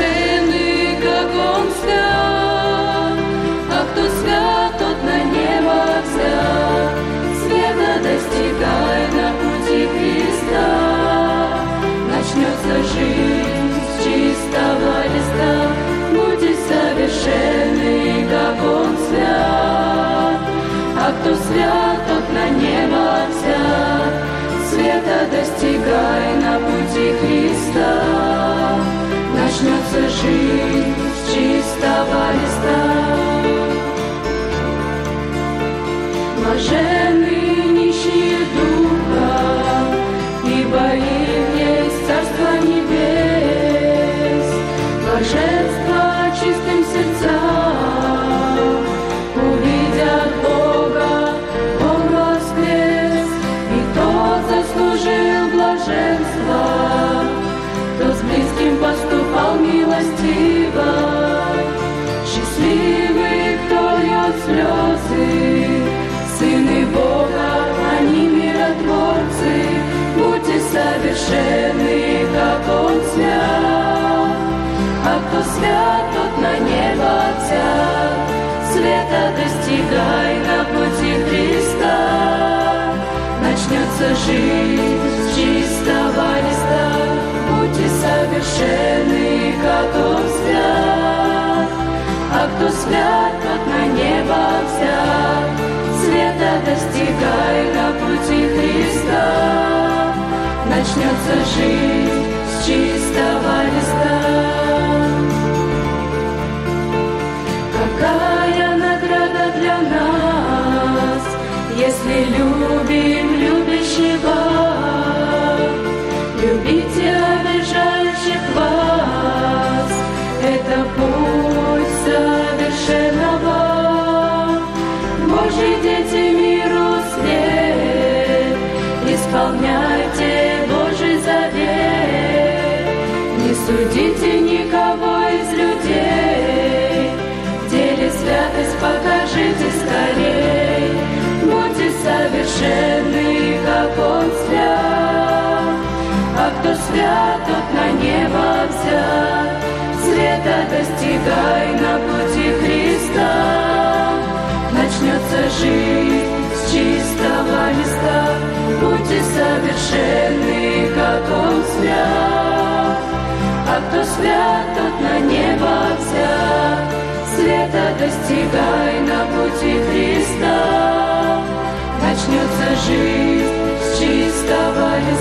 совершенный, как Он свят. А кто свят, тот на небо взят. Света достигай на пути Христа. Начнется жизнь с чистого листа. Будьте совершенны, как Он свят. А кто свят, тот на небо взят. Света достигай на пути Христа. Начнется жизнь с чистого листа. Блаженны нищие духа, ибо им есть Царство Небес. Блаженство чистым сердцам, увидят Бога, Он воскрес. И тот заслужил блаженство, кто с близким поступал милостиво. Счастливый, кто льет слезы, сыны Бога, они миротворцы. Будьте совершенны, как Он свят. А кто свят, тот на небо взят. Света достигай на пути Христа. Начнется жизнь с чистого листа. Будьте совершенны, как Он свят. А кто свят, тот на небо взят. Света достигай на пути Христа. Начнется жизнь с чистого листа. Какая награда для нас, если любим любящего. Любите обижающих вас, это путь совершенного. Божьи дети миру свет, исполняйте Божий завет. Не судите никого из людей, в деле святость покажите скорей. Будьте совершенны, как Он свят. А кто свят, тот на небо взят. Света достигай на пути Христа. Начнется жизнь с чистого листа. Будьте совершенны, как Он свят. А кто свят, тот на небо взят. Света достигай на пути Христа. Начнется жизнь с чистого листа.